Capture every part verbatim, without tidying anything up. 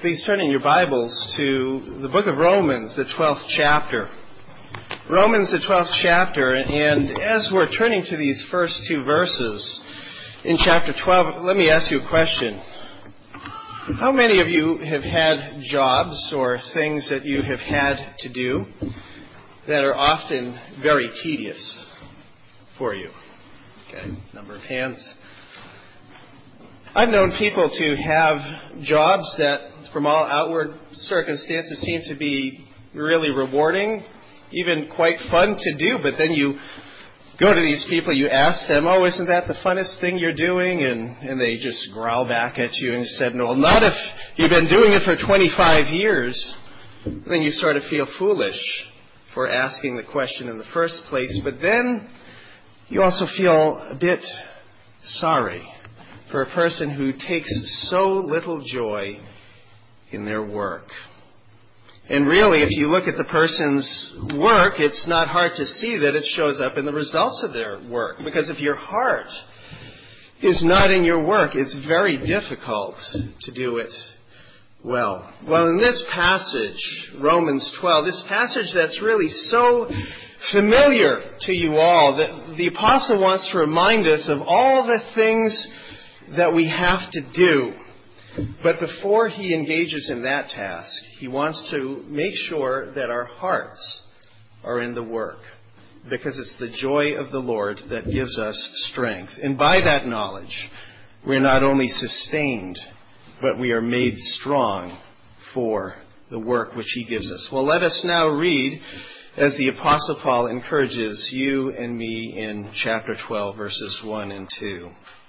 Please turn in your Bibles to the book of Romans, the twelfth chapter. Romans, the twelfth chapter, and as we're turning to these first two verses in chapter twelve, let me ask you a question. How many of you have had jobs or things that you have had to do that are often very tedious for you? Okay, number of hands. I've known people to have jobs that, from all outward circumstances, seem to be really rewarding, even quite fun to do, but then you go to these people, you ask them, oh, isn't that the funnest thing you're doing? And, and they just growl back at you and said, no, well, not if you've been doing it for twenty-five years. Then you sort of feel foolish for asking the question in the first place, but then you also feel a bit sorry for a person who takes so little joy in their work. And really, if you look at the person's work, it's not hard to see that it shows up in the results of their work. Because if your heart is not in your work, it's very difficult to do it well. Well, in this passage, Romans twelve, this passage that's really so familiar to you all, that the apostle wants to remind us of all the things that we have to do. But before he engages in that task, he wants to make sure that our hearts are in the work, because it's the joy of the Lord that gives us strength. And by that knowledge, we're not only sustained, but we are made strong for the work which he gives us. Well, let us now read as the Apostle Paul encourages you and me in chapter twelve, verses one and two.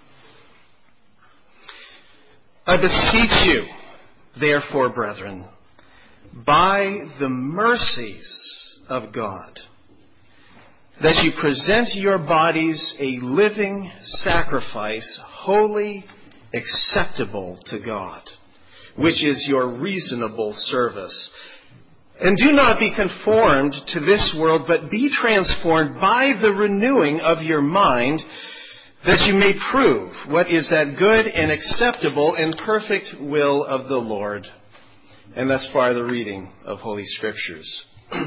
I beseech you, therefore, brethren, by the mercies of God, that you present your bodies a living sacrifice, wholly acceptable to God, which is your reasonable service. And do not be conformed to this world, but be transformed by the renewing of your mind, that you may prove what is that good and acceptable and perfect will of the Lord. And thus far the reading of Holy Scriptures.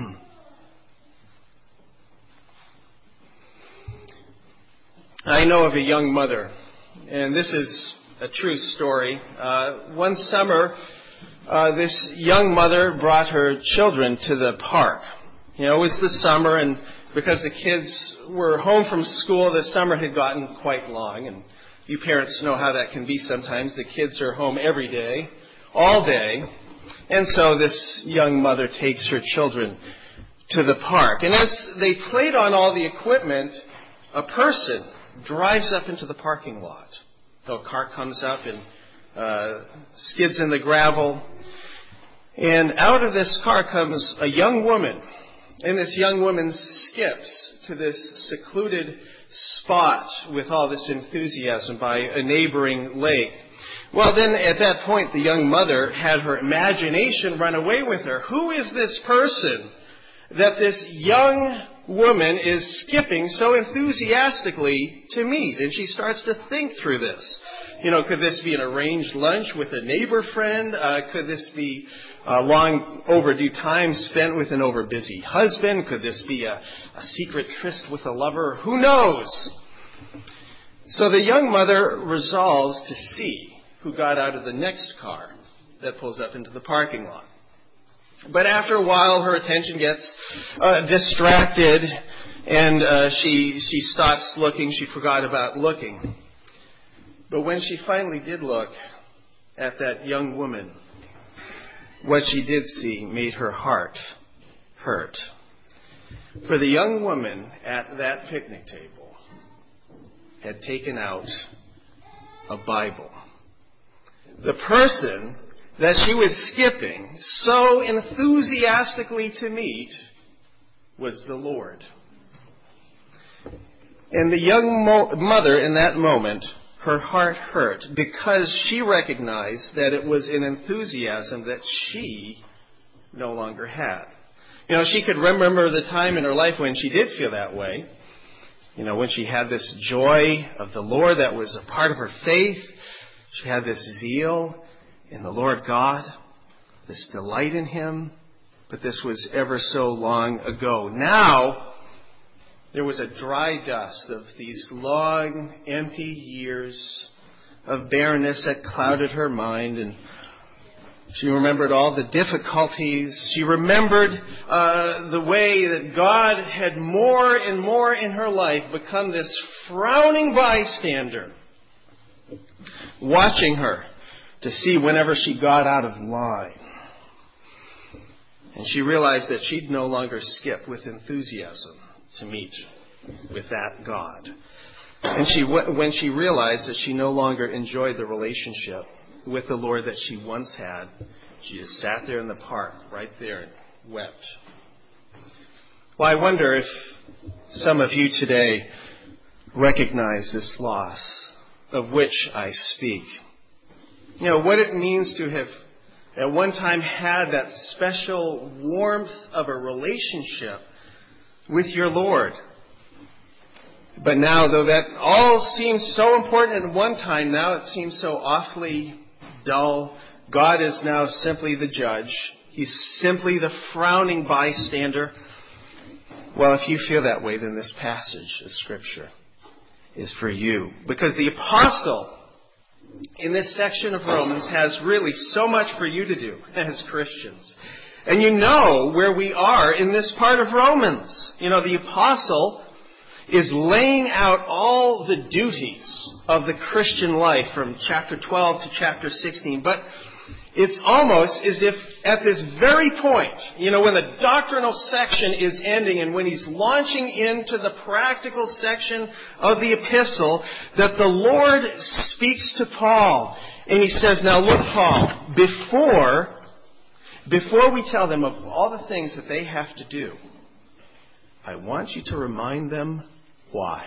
I know of a young mother, and this is a true story. Uh, one summer, uh, this young mother brought her children to the park. You know, it was the summer, and because the kids were home from school, the summer had gotten quite long, and you parents know how that can be sometimes. The kids are home every day, all day, and so this young mother takes her children to the park. And as they played on all the equipment, a person drives up into the parking lot. So a car comes up and uh, skids in the gravel, and out of this car comes a young woman. And this young woman skips to this secluded spot with all this enthusiasm by a neighboring lake. Well, then at that point, the young mother had her imagination run away with her. Who is this person that this young woman is skipping so enthusiastically to meet? And she starts to think through this. You know, could this be an arranged lunch with a neighbor friend? Uh, could this be a long overdue time spent with an overbusy husband? Could this be a, a secret tryst with a lover? Who knows? So the young mother resolves to see who got out of the next car that pulls up into the parking lot. But after a while, her attention gets uh, distracted, and uh, she she stops looking. She forgot about looking. But when she finally did look at that young woman, what she did see made her heart hurt. For the young woman at that picnic table had taken out a Bible. The person that she was skipping so enthusiastically to meet was the Lord. And the young mo- mother in that moment, her heart hurt because she recognized that it was an enthusiasm that she no longer had. You know, she could remember the time in her life when she did feel that way. You know, when she had this joy of the Lord that was a part of her faith. She had this zeal in the Lord God. this delight in him, but this was ever so long ago. Now, there was a dry dust of these long, empty years of barrenness that clouded her mind, and she remembered all the difficulties. She remembered uh, the way that God had more and more in her life become this frowning bystander, watching her to see whenever she got out of line. And she realized that she'd no longer skip with enthusiasm to meet with that God. And she, when she realized that she no longer enjoyed the relationship with the Lord that she once had, she just sat there in the park right there and wept. Well, I wonder if some of you today recognize this loss of which I speak. You know, what it means to have at one time had that special warmth of a relationship with your Lord. But now, though that all seems so important at one time, now it seems so awfully dull. God is now simply the judge. He's simply the frowning bystander. Well, if you feel that way, then this passage of Scripture is for you. Because the apostle in this section of Romans has really so much for you to do as Christians. And you know where we are in this part of Romans. You know, the apostle is laying out all the duties of the Christian life from chapter twelve to chapter sixteen. But it's almost as if at this very point, you know, when the doctrinal section is ending and when he's launching into the practical section of the epistle, that the Lord speaks to Paul. And he says, now look, Paul, before, before we tell them of all the things that they have to do, I want you to remind them why.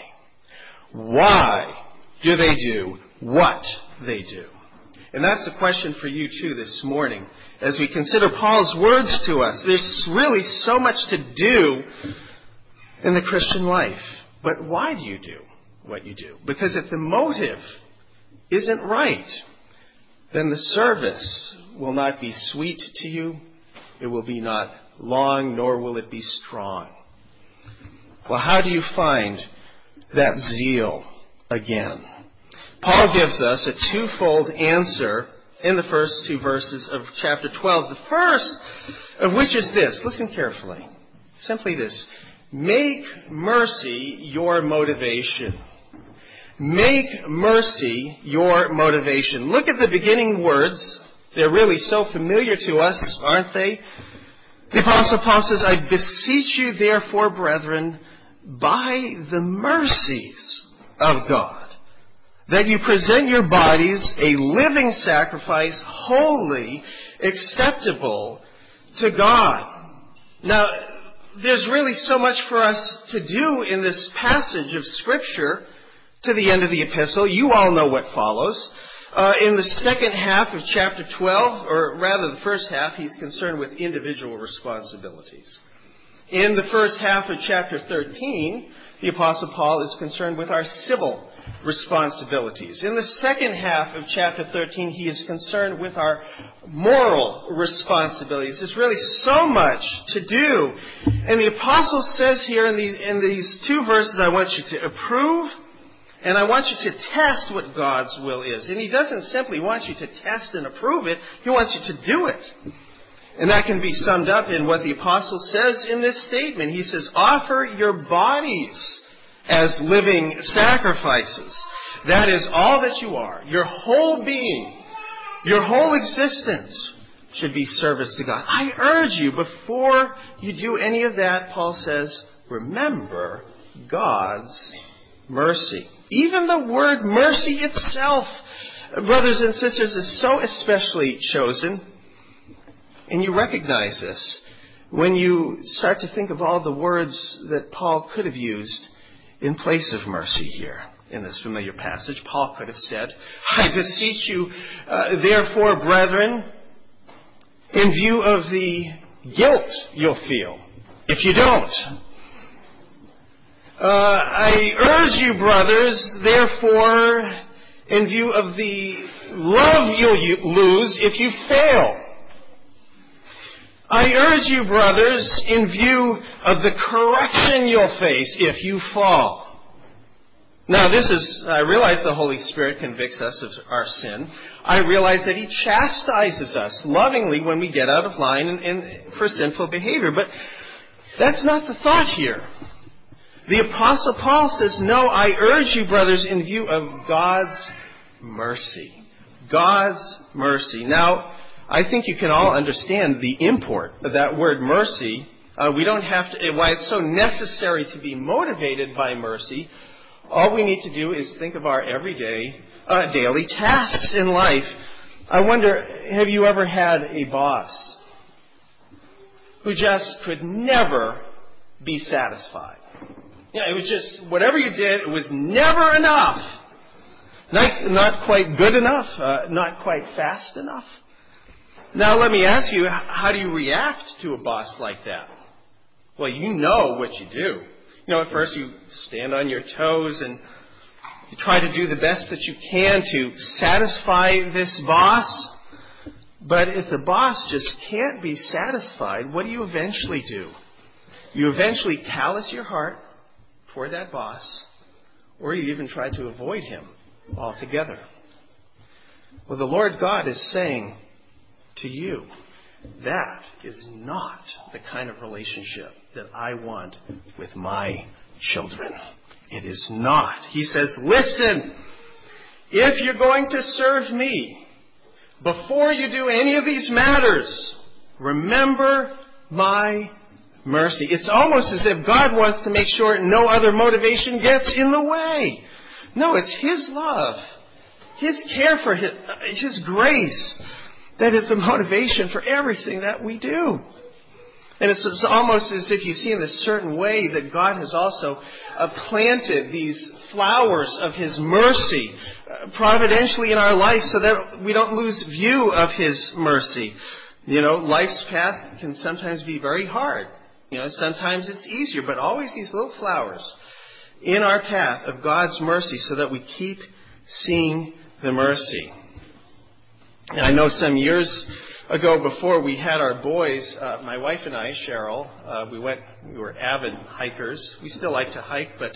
Why do they do what they do? And that's the question for you too this morning. As we consider Paul's words to us, there's really so much to do in the Christian life. But why do you do what you do? Because if the motive isn't right, then the service will not be sweet to you. It will be not long, nor will it be strong. Well, how do you find that zeal again? Paul gives us a twofold answer in the first two verses of chapter twelve. The first of which is this. Listen carefully. Simply this. Make mercy your motivation. Make mercy your motivation. Look at the beginning words. They're really so familiar to us, aren't they? The Apostle Paul says, I beseech you therefore, brethren, by the mercies of God, that you present your bodies a living sacrifice, holy, acceptable to God. Now, there's really so much for us to do in this passage of Scripture to the end of the epistle. You all know what follows. Uh, in the second half of chapter twelve, or rather the first half, he's concerned with individual responsibilities. In the first half of chapter thirteen, the Apostle Paul is concerned with our civil responsibilities. In the second half of chapter thirteen, he is concerned with our moral responsibilities. There's really so much to do. And the Apostle says here in these, in these two verses, I want you to approve and I want you to test what God's will is. And he doesn't simply want you to test and approve it. He wants you to do it. And that can be summed up in what the Apostle says in this statement. He says, offer your bodies as living sacrifices. That is all that you are. Your whole being, your whole existence should be service to God. I urge you, before you do any of that, Paul says, remember God's mercy. Even the word mercy itself, brothers and sisters, is so especially chosen. And you recognize this when you start to think of all the words that Paul could have used in place of mercy here in this familiar passage. Paul could have said, I beseech you, uh, therefore, brethren, in view of the guilt you'll feel if you don't. Uh, I urge you, brothers, therefore, in view of the love you'll lose if you fail. I urge you, brothers, in view of the correction you'll face if you fall. Now, this is, I realize the Holy Spirit convicts us of our sin. I realize that He chastises us lovingly when we get out of line and, and for sinful behavior. But that's not the thought here. The Apostle Paul says, no, I urge you, brothers, in view of God's mercy. God's mercy. Now, I think you can all understand the import of that word mercy. Uh, we don't have to, why it's so necessary to be motivated by mercy. All we need to do is think of our everyday, uh, daily tasks in life. I wonder, have you ever had a boss who just could never be satisfied? You know, it was just, whatever you did, it was never enough. Not, not quite good enough, uh, not quite fast enough. Now let me ask you, how do you react to a boss like that? Well, you know what you do. You know, at first you stand on your toes and you try to do the best that you can to satisfy this boss. But if the boss just can't be satisfied, what do you eventually do? You eventually callous your heart toward that boss, or you even try to avoid him altogether. Well, the Lord God is saying to you, that is not the kind of relationship that I want with my children. It is not. He says, listen, if you're going to serve me, before you do any of these matters, remember my mercy. It's almost as if God wants to make sure no other motivation gets in the way. No, it's His love, His care for His, His grace that is the motivation for everything that we do. And it's, it's almost as if you see in a certain way that God has also uh, planted these flowers of His mercy uh, providentially in our life so that we don't lose view of His mercy. You know, life's path can sometimes be very hard. You know, sometimes it's easier, but always these little flowers in our path of God's mercy so that we keep seeing the mercy. And I know some years ago, before we had our boys, uh, my wife and I, Cheryl, uh, we went, we were avid hikers. We still like to hike, but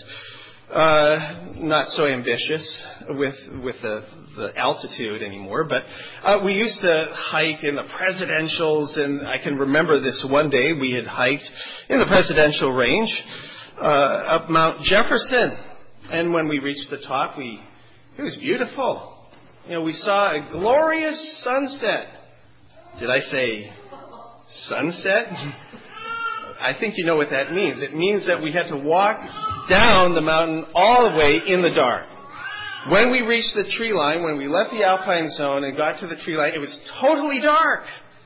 uh, not so ambitious with with the, the altitude anymore. But uh, we used to hike in the presidentials, and I can remember this one day we had hiked in the presidential range uh, up Mount Jefferson. And when we reached the top, we it was beautiful. You know, we saw a glorious sunset. Did I say sunset? I think you know what that means. It means that we had to walk down the mountain all the way in the dark. When we reached the tree line, when we left the alpine zone and got to the tree line, it was totally dark.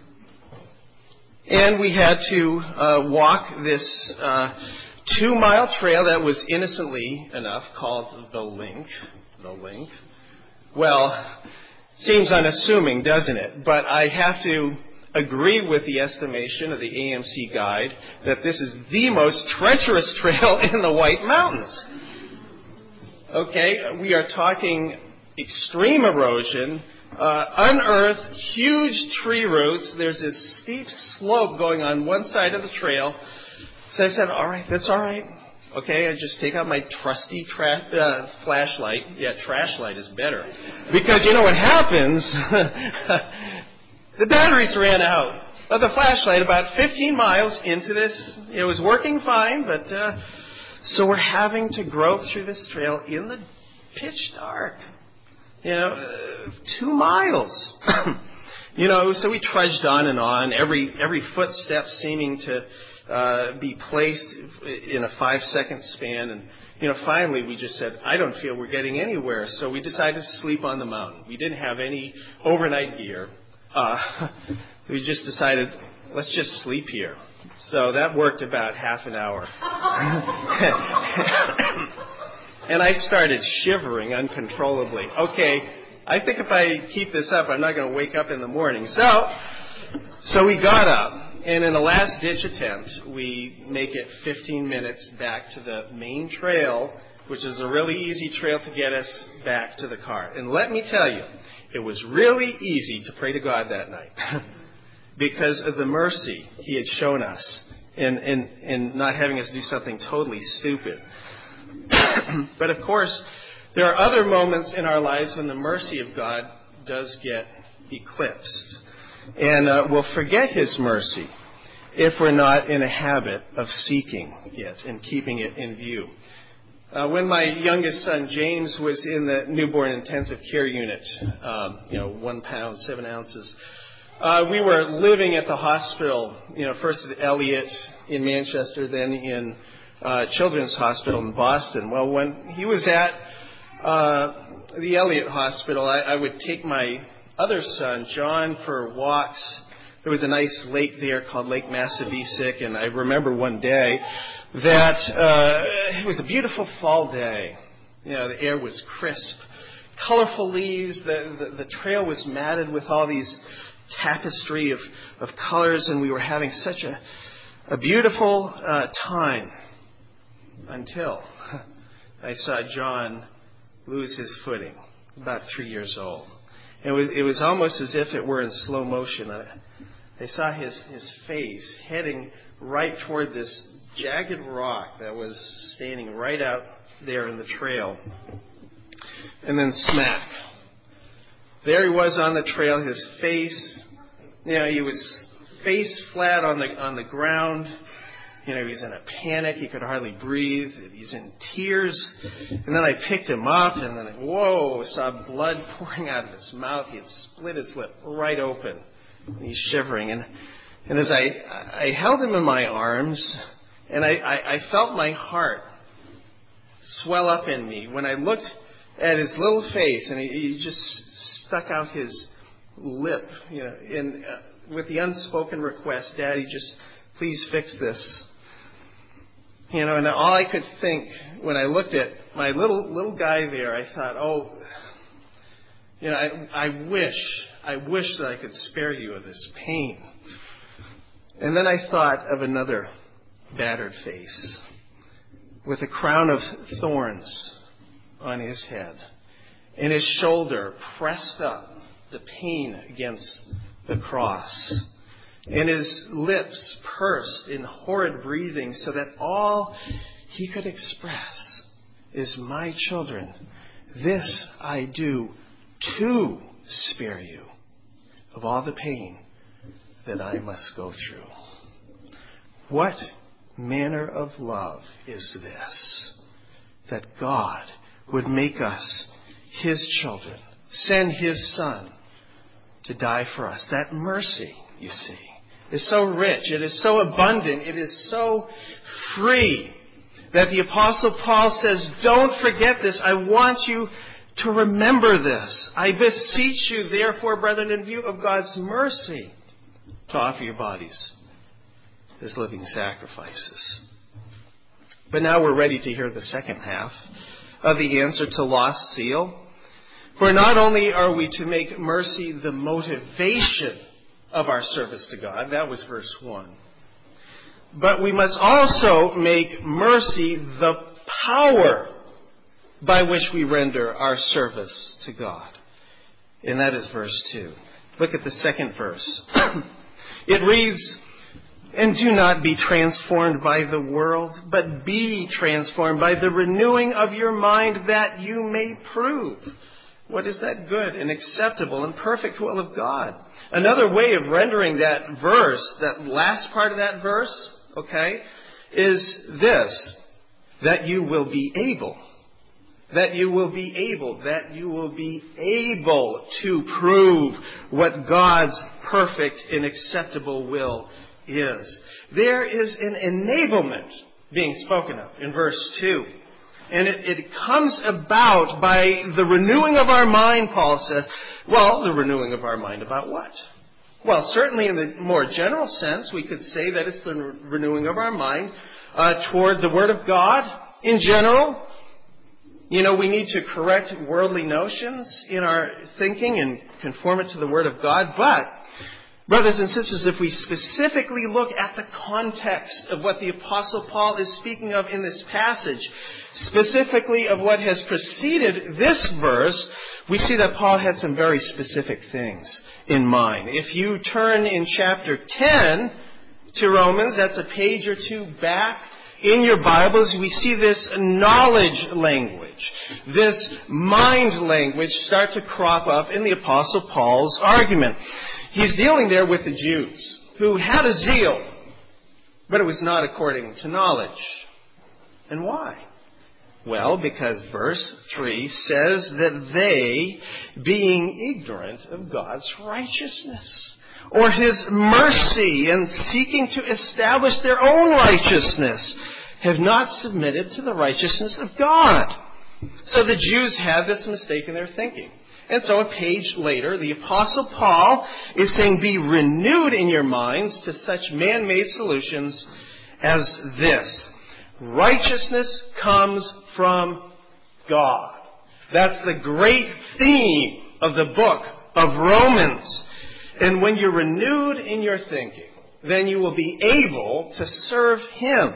And we had to uh, walk this uh, two-mile trail that was innocently enough called the Link. The Link. Well, seems unassuming, doesn't it? But I have to agree with the estimation of the A M C guide that this is the most treacherous trail in the White Mountains. Okay, we are talking extreme erosion, uh, unearthed, huge tree roots. There's this steep slope going on one side of the trail. So I said, all right, that's all right. Okay, I just take out my trusty tra- uh, flashlight. Yeah, trash light is better. Because you know what happens? The batteries ran out of the flashlight about fifteen miles into this. It was working fine, but uh, so we're having to grope through this trail in the pitch dark. You know, uh, two miles. You know, so we trudged on and on, every every footstep seeming to Uh, be placed in a five-second span. And, you know, finally we just said, I don't feel we're getting anywhere. So we decided to sleep on the mountain. We didn't have any overnight gear. Uh, we just decided, let's just sleep here. So that worked about half an hour. And I started shivering uncontrollably. Okay, I think if I keep this up, I'm not going to wake up in the morning. So, so we got up. And in a last-ditch attempt, we make it fifteen minutes back to the main trail, which is a really easy trail to get us back to the car. And let me tell you, it was really easy to pray to God that night. because of the mercy he had shown us in, in, in not having us do something totally stupid. But of course, there are other moments in our lives when the mercy of God does get eclipsed. And uh, we'll forget his mercy if we're not in a habit of seeking it and keeping it in view. Uh, when my youngest son, James, was in the newborn intensive care unit, um, you know, one pound, seven ounces, uh, we were living at the hospital, you know, first at Elliott in Manchester, then in uh, Children's Hospital in Boston. Well, when he was at uh, the Elliott Hospital, I, I would take my other son, John, for walks. There was a nice lake there called Lake Massabesic, and I remember one day that uh, it was a beautiful fall day. You know, the air was crisp, colorful leaves. The, the, the trail was matted with all these tapestry of, of colors, and we were having such a, a beautiful uh, time until I saw John lose his footing, about three years old. It was, it was almost as if it were in slow motion. I, I saw his, his face heading right toward this jagged rock that was standing right out there in the trail. And then smack. There he was on the trail, his face, you know, he was face flat on the on the ground. You know, he was in a panic. He could hardly breathe. He's in tears. And then I picked him up, and then, whoa, saw blood pouring out of his mouth. He had split his lip right open. And he's shivering. And, and as I, I held him in my arms, and I, I, I felt my heart swell up in me when I looked at his little face, and he, he just stuck out his lip, you know, in, uh, with the unspoken request, Daddy, just please fix this. You know, and all I could think when I looked at my little little guy there, I thought, oh, you know, I, I wish, I wish that I could spare you of this pain. And then I thought of another battered face with a crown of thorns on his head and his shoulder pressed up, the pain against the cross. And his lips pursed in horrid breathing so that all he could express is, my children, this I do to spare you of all the pain that I must go through. What manner of love is this, that God would make us his children, send his Son to die for us? That mercy, you see, is so rich, it is so abundant, it is so free that the Apostle Paul says, don't forget this. I want you to remember this. I beseech you, therefore, brethren, in view of God's mercy, to offer your bodies as living sacrifices. But now we're ready to hear the second half of the answer to lost zeal. For not only are we to make mercy the motivation of our service to God, that was verse one, but we must also make mercy the power by which we render our service to God. And that is verse two. Look at the second verse. It reads, and do not be transformed by the world, but be transformed by the renewing of your mind, that you may prove what is that good and acceptable and perfect will of God. Another way of rendering that verse, that last part of that verse, okay, is this, that you will be able, that you will be able, that you will be able to prove what God's perfect and acceptable will is. There is an enablement being spoken of in verse two. And it, it comes about by the renewing of our mind, Paul says. Well, the renewing of our mind about what? Well, certainly in the more general sense, we could say that it's the renewing of our mind uh, toward the Word of God in general. You know, we need to correct worldly notions in our thinking and conform it to the Word of God. But Brothers and sisters, if we specifically look at the context of what the Apostle Paul is speaking of in this passage, specifically of what has preceded this verse, we see that Paul had some very specific things in mind. If you turn in chapter ten to Romans, that's a page or two back in your Bibles, we see this knowledge language, this mind language start to crop up in the Apostle Paul's argument. He's dealing there with the Jews who had a zeal, but it was not according to knowledge. And why? Well, because verse three says that they, being ignorant of God's righteousness, or His mercy, and seeking to establish their own righteousness, have not submitted to the righteousness of God. So the Jews had this mistake in their thinking. And so a page later, the Apostle Paul is saying, be renewed in your minds to such man-made solutions as this. Righteousness comes from God. That's the great theme of the book of Romans. And when you're renewed in your thinking, then you will be able to serve Him.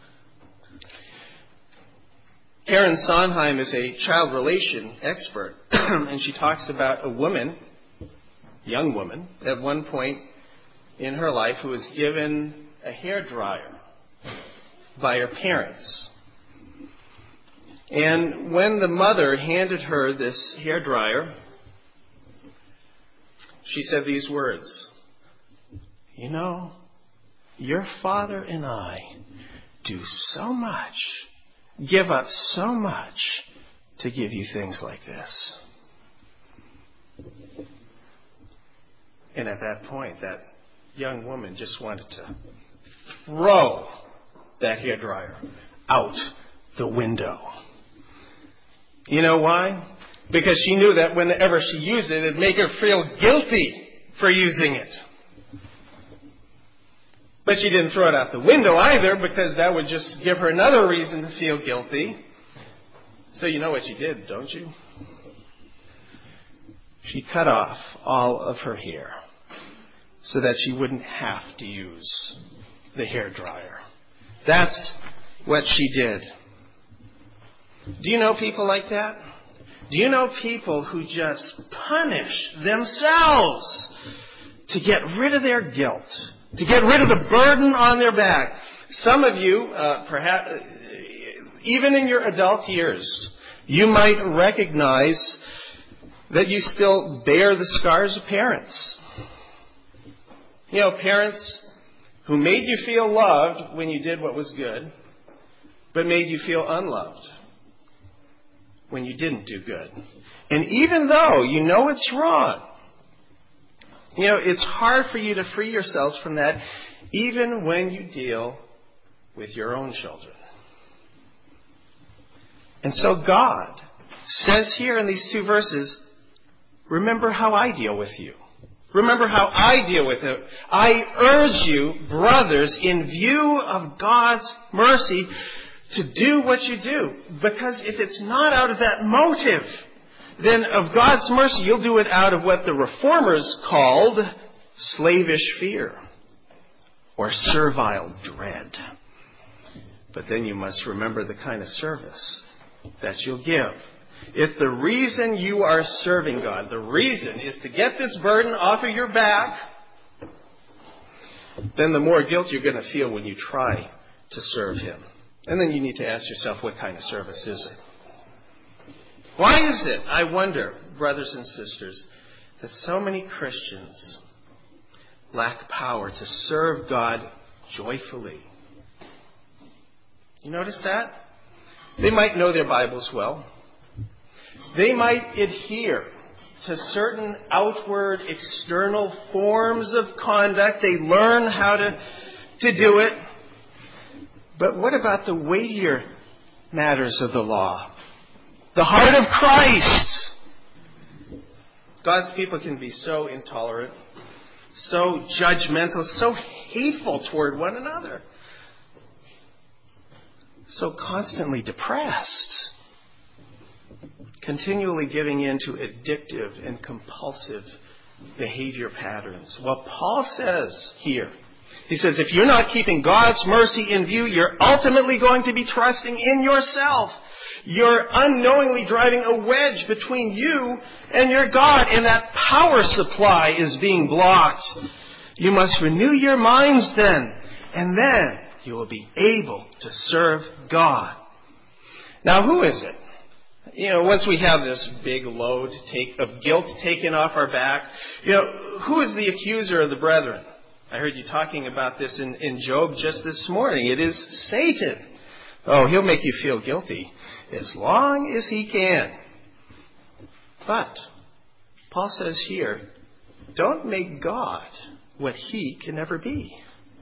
Karen Sondheim is a child relation expert, and she talks about a woman, young woman, at one point in her life who was given a hairdryer by her parents. And when the mother handed her this hairdryer, she said these words, "You know, your father and I do so much, give up so much to give you things like this." And at that point, that young woman just wanted to throw that hairdryer out the window. You know why? Because she knew that whenever she used it, it'd make her feel guilty for using it. But she didn't throw it out the window either, because that would just give her another reason to feel guilty. So you know what she did, don't you? She cut off all of her hair so that she wouldn't have to use the hairdryer. That's what she did. Do you know people like that? Do you know people who just punish themselves to get rid of their guilt, to get rid of the burden on their back? Some of you, uh, perhaps, even in your adult years, you might recognize that you still bear the scars of parents. You know, parents who made you feel loved when you did what was good, but made you feel unloved when you didn't do good. And even though you know it's wrong, you know, it's hard for you to free yourselves from that, even when you deal with your own children. And so God says here in these two verses, remember how I deal with you. Remember how I deal with it. I urge you, brothers, in view of God's mercy, to do what you do. Because if it's not out of that motive, then of God's mercy, you'll do it out of what the Reformers called slavish fear or servile dread. But then you must remember the kind of service that you'll give. If the reason you are serving God, the reason is to get this burden off of your back, then the more guilt you're going to feel when you try to serve Him. And then you need to ask yourself, what kind of service is it? Why is it, I wonder, brothers and sisters, that so many Christians lack power to serve God joyfully? You notice that? They might know their Bibles well. They might adhere to certain outward, external forms of conduct. They learn how to, to do it. But what about the weightier matters of the law? The heart of Christ. God's people can be so intolerant, so judgmental, so hateful toward one another, so constantly depressed, continually giving in to addictive and compulsive behavior patterns. Well, Paul says here, he says, if you're not keeping God's mercy in view, you're ultimately going to be trusting in yourself. You're unknowingly driving a wedge between you and your God, and that power supply is being blocked. You must renew your minds then, and then you will be able to serve God. Now, who is it? You know, once we have this big load take, of guilt taken off our back, you know, who is the accuser of the brethren? I heard you talking about this in, in Job just this morning. It is Satan. Oh, he'll make you feel guilty as long as he can. But Paul says here, don't make God what he can never be.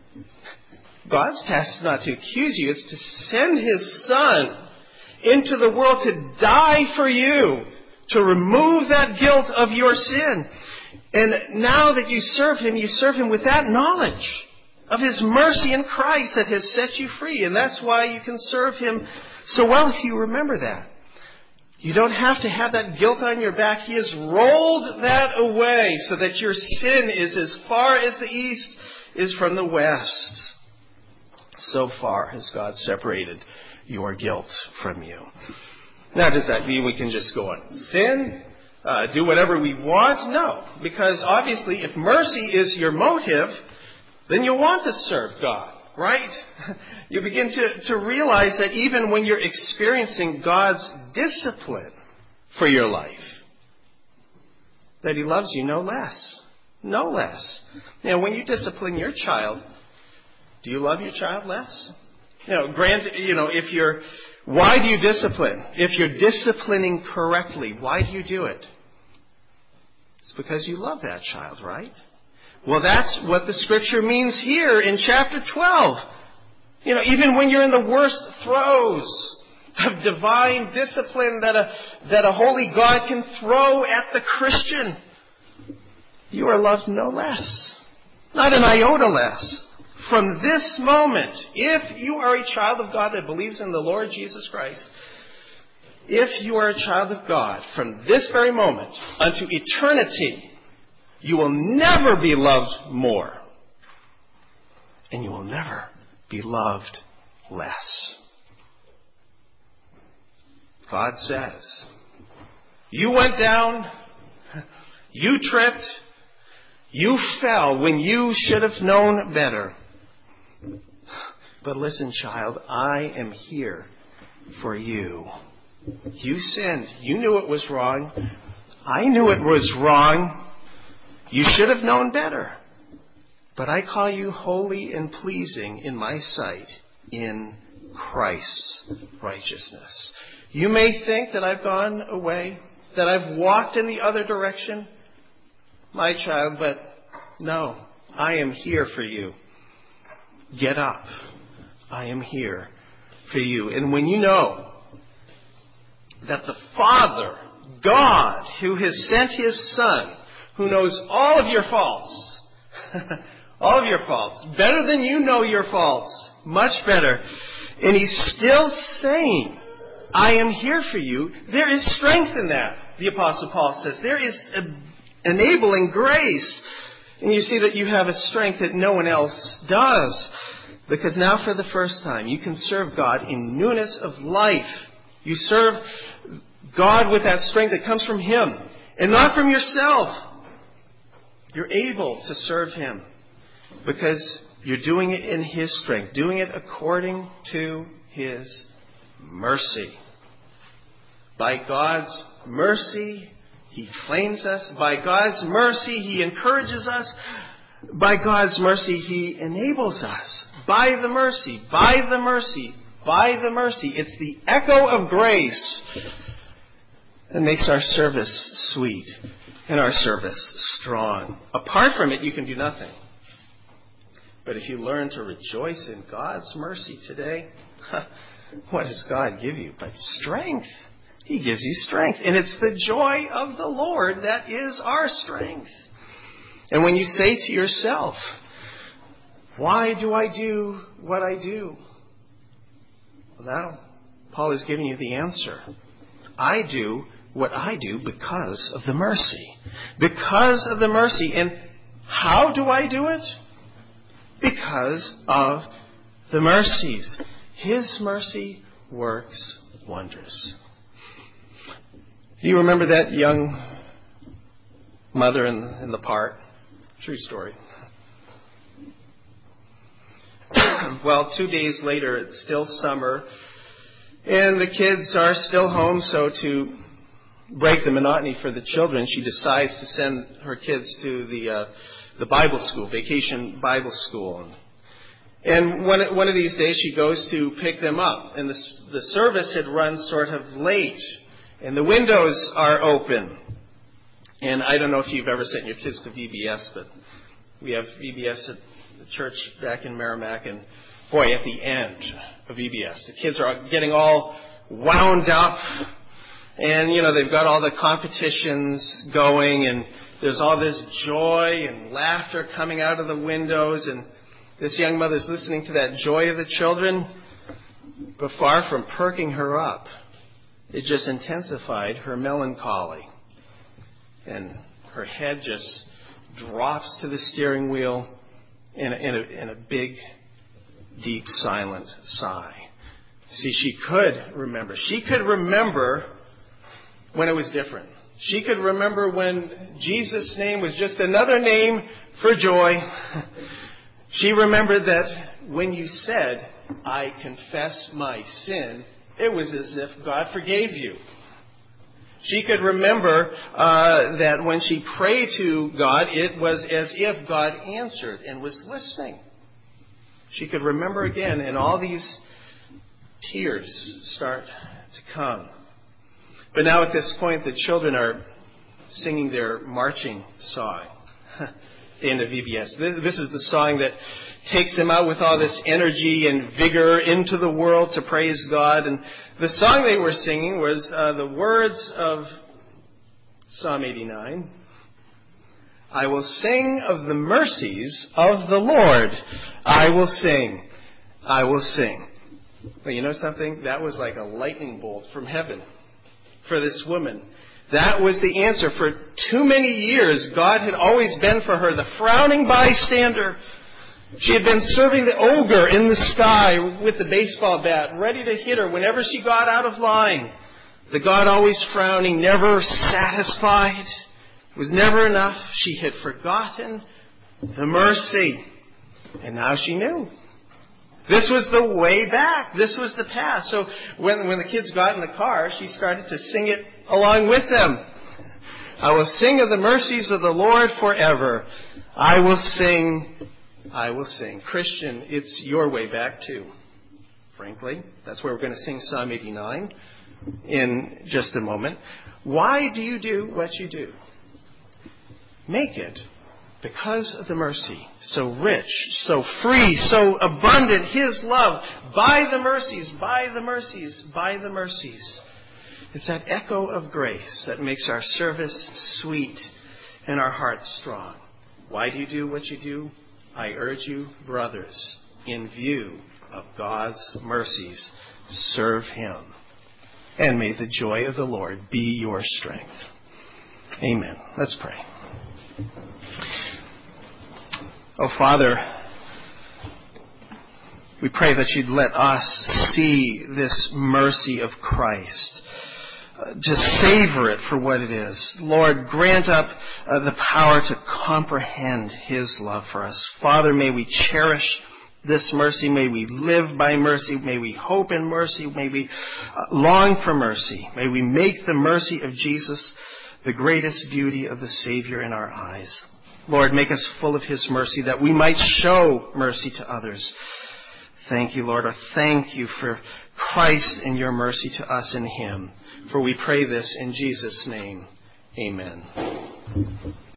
God's task is not to accuse you. It's to send his Son into the world to die for you, to remove that guilt of your sin. And now that you serve him, you serve him with that knowledge of his mercy in Christ that has set you free. And that's why you can serve him so well if you remember that. You don't have to have that guilt on your back. He has rolled that away so that your sin is as far as the east is from the west. So far has God separated your guilt from you. Now, does that mean we can just go on sin, uh, do whatever we want? No, because obviously if mercy is your motive, then you'll want to serve God, right? You begin to, to realize that even when you're experiencing God's discipline for your life, that he loves you no less. No less. You know, when you discipline your child, do you love your child less? You know, granted, you know, if you're, why do you discipline? If you're disciplining correctly, why do you do it? It's because you love that child, right? Well, that's what the scripture means here in chapter twelve. You know, even when you're in the worst throes of divine discipline that a, that a holy God can throw at the Christian, you are loved no less. Not an iota less. From this moment, if you are a child of God that believes in the Lord Jesus Christ, if you are a child of God, from this very moment unto eternity, you will never be loved more. And you will never be loved less. God says, you went down, you tripped, you fell when you should have known better. But listen, child, I am here for you. You sinned. You knew it was wrong. I knew it was wrong. You should have known better. But I call you holy and pleasing in my sight in Christ's righteousness. You may think that I've gone away, that I've walked in the other direction, my child, but no, I am here for you. Get up. I am here for you. And when you know that the Father, God, who has sent his Son, who knows all of your faults, all of your faults, better than you know your faults, much better, and he's still saying, I am here for you, there is strength in that, the Apostle Paul says. There is enabling grace. And you see that you have a strength that no one else does. Because now for the first time, you can serve God in newness of life. You serve God with that strength that comes from him and not from yourself. You're able to serve him because you're doing it in his strength, doing it according to his mercy. By God's mercy, he claims us. By God's mercy, he encourages us. By God's mercy, he enables us. By the mercy, by the mercy, by the mercy. It's the echo of grace that makes our service sweet and our service strong. Apart from it, you can do nothing. But if you learn to rejoice in God's mercy today, what does God give you but strength? He gives you strength. And it's the joy of the Lord that is our strength. And when you say to yourself, why do I do what I do? Well, now, Paul is giving you the answer. I do what I do because of the mercy. Because of the mercy. And how do I do it? Because of the mercies. His mercy works wonders. Do you remember that young mother in, in the park? True story. Well, two days later, it's still summer, and the kids are still home, so to break the monotony for the children, she decides to send her kids to the uh, the Bible school, vacation Bible school. And one, one of these days, she goes to pick them up, and the, the service had run sort of late, and the windows are open. And I don't know if you've ever sent your kids to V B S, but we have V B S at the church back in Merrimack, and boy, at the end of V B S, the kids are getting all wound up, and, you know, they've got all the competitions going, and there's all this joy and laughter coming out of the windows, and this young mother's listening to that joy of the children, but far from perking her up, it just intensified her melancholy. And her head just drops to the steering wheel in a, in a, in a big, deep, silent sigh. See, she could remember. She could remember when it was different. She could remember when Jesus' name was just another name for joy. She remembered that when you said, "I confess my sin," it was as if God forgave you. She could remember uh, that when she prayed to God, it was as if God answered and was listening. She could remember again, and all these tears start to come. But now at this point, the children are singing their marching song. The end of V B S. This, this is the song that takes them out with all this energy and vigor into the world to praise God. And the song they were singing was uh, the words of Psalm eighty-nine. I will sing of the mercies of the Lord. I will sing. I will sing. Well, you know something? That was like a lightning bolt from heaven for this woman. That was the answer. For too many years, God had always been for her the frowning bystander. She had been serving the ogre in the sky with the baseball bat, ready to hit her whenever she got out of line. The God always frowning, never satisfied. It was never enough. She had forgotten the mercy. And now she knew. This was the way back. This was the path. So when, when the kids got in the car, she started to sing it along with them. I will sing of the mercies of the Lord forever. I will sing, I will sing. Christian, it's your way back too, frankly. That's where we're going to sing Psalm eighty-nine in just a moment. Why do you do what you do? Make it because of the mercy, so rich, so free, so abundant, His love, by the mercies, by the mercies, by the mercies. It's that echo of grace that makes our service sweet and our hearts strong. Why do you do what you do? I urge you, brothers, in view of God's mercies, serve Him. And may the joy of the Lord be your strength. Amen. Let's pray. Oh, Father, we pray that you'd let us see this mercy of Christ. Uh, just savor it for what it is. Lord, grant up uh, the power to comprehend His love for us. Father, may we cherish this mercy. May we live by mercy. May we hope in mercy. May we uh, long for mercy. May we make the mercy of Jesus the greatest beauty of the Savior in our eyes. Lord, make us full of His mercy that we might show mercy to others. Thank you, Lord. Thank you for Christ and your mercy to us in Him. For we pray this in Jesus' name. Amen.